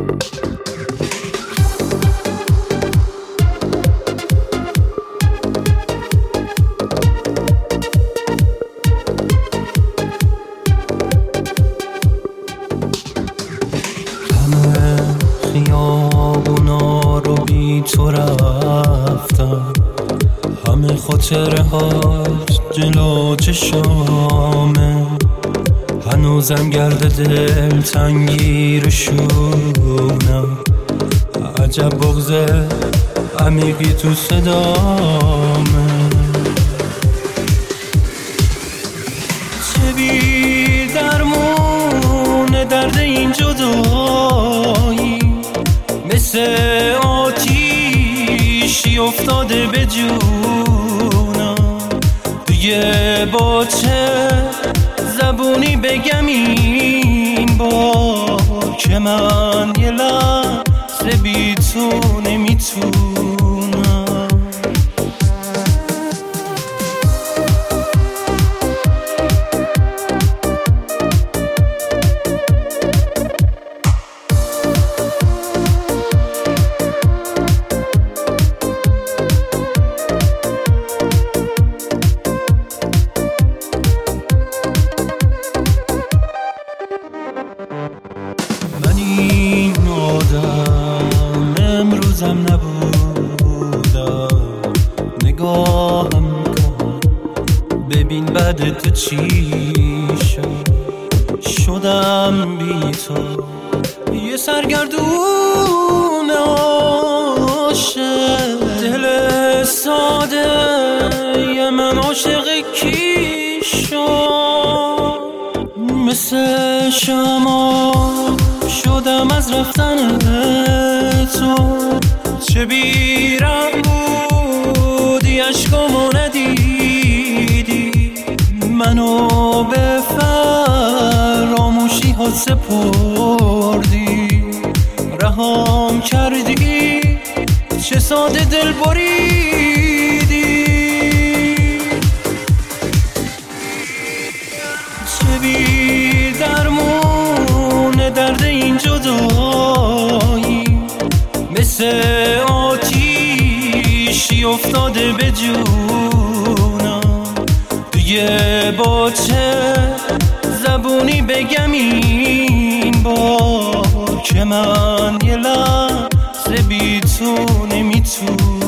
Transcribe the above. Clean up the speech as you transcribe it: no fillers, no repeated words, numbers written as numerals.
خیابونا رو بی تو رفتم، همه خاطره هاش جلو چشامه، هنوزم گرد دل تنگی رو شونم، عجب بغض عمیقی تو صدامه. چه بی درمون درد این جدایی، مثل آتیشی افتاده به جونم، دیگه با چه زبونی بگم این بار که من یه لحظه بی تو نمیتونم. من این آدم امروزم نبودم، نگاهم کن ببین بعد تو چی شدم بی تو، یه سرگردون عاشق، دل ساده یه من عاشق کی شد، مثل شما شدم از رفتن تو، چه بیرم بودی عشقامو ندیدی، منو به فراموشی ها سپردی، رهام کردی چه ساده دل بریدی، چه بی درمون درد این جدایی، مثل آتیشی افتاده به جونم، دیگه با چه زبونی بگم این بار که من یه لحظه بی تو نمیتونم.